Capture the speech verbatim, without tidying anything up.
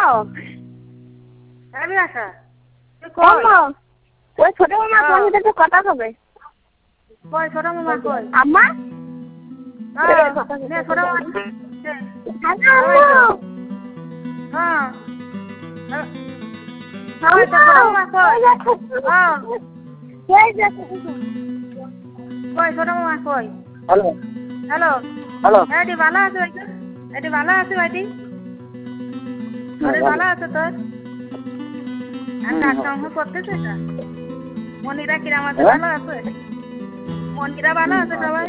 হ্যাঁ বিয়াসা ওই ছোট মামা তোমার সাথে একটু কথা হবে। কই ছোট মামা কই? আম্মা হ্যাঁ নে ছোট মামা হ্যালো হ্যাঁ কই তো ছোট মামা কই? হ্যাঁ কই ছোট মামা কই? হ্যালো হ্যালো হ্যালো এটি ভালো আছে ভাইটি? এটি ভালো আছে ভাইটি? আরে ভালো আছে তোর? আর কাজ কাম করতেছে না? মনিরা কিরাম আছে ভালো আছে? মনিরা ভালো আছে সবাই?